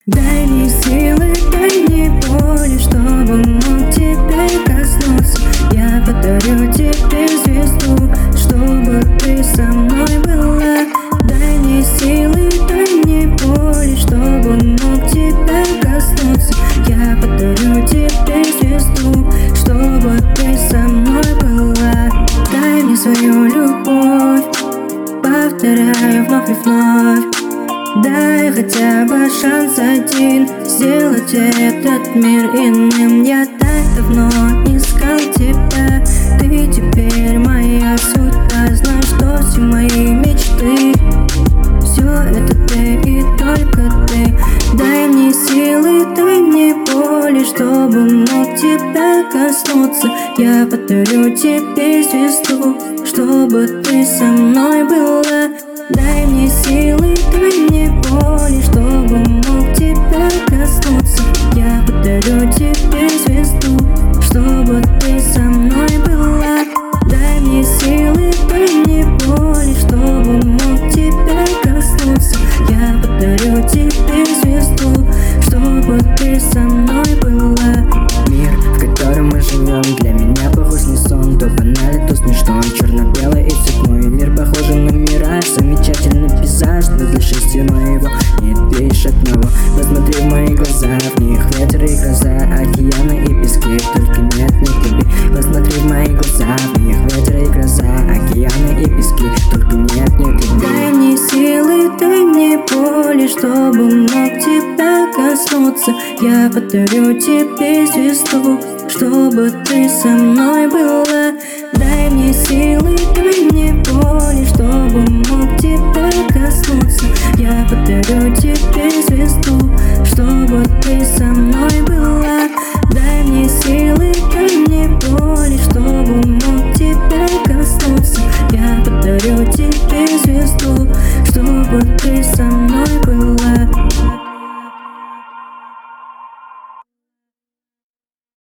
Дай мне силы, дай мне воли, чтобы мог тебя коснуться. Я подарю тебе звезду, чтобы ты со мной была. Дай мне силы, дай мне воли, чтобы мог тебя коснуться. Я подарю тебе звезду, чтобы ты со мной была. Дай мне свою любовь, повторяю вновь и вновь. Дай хотя бы шанс один сделать этот мир иным. Я так давно искал тебя, ты теперь моя судьба. Знаю, что все мои мечты, все это ты и только ты. Дай мне силы, дай мне воли, чтобы мог тебя коснуться. Я подарю тебе звезду, чтобы ты со мной была. Дай мне силы, дай мне воли, чтобы мог тебя коснуться. Я подарю тебе звезду, чтобы ты со мной была. Дай мне силы, дай мне воли, чтобы мог тебя коснуться. Я подарю тебе звезду, чтобы ты со мной была. Мир, в котором мы живем, для меня похож не сон. То банально, то смешно, черно-белый и цветной. Мир похож на мираж, замечательный пейзаж, но для счастья моего не дышит нового. Посмотри в мои глаза, в них ветер и гроза, океаны и пески, только нет любви. Посмотри в мои глаза, в них ветер и гроза, океаны и пески, только нет любви. Дай мне силы, дай мне воли, чтобы мог тебя коснуться. Я подарю тебе звезду, чтобы ты со мной была. Дай мне силы, дай мне воли, чтобы мог тебя коснуться. Я подарю тебе звезду,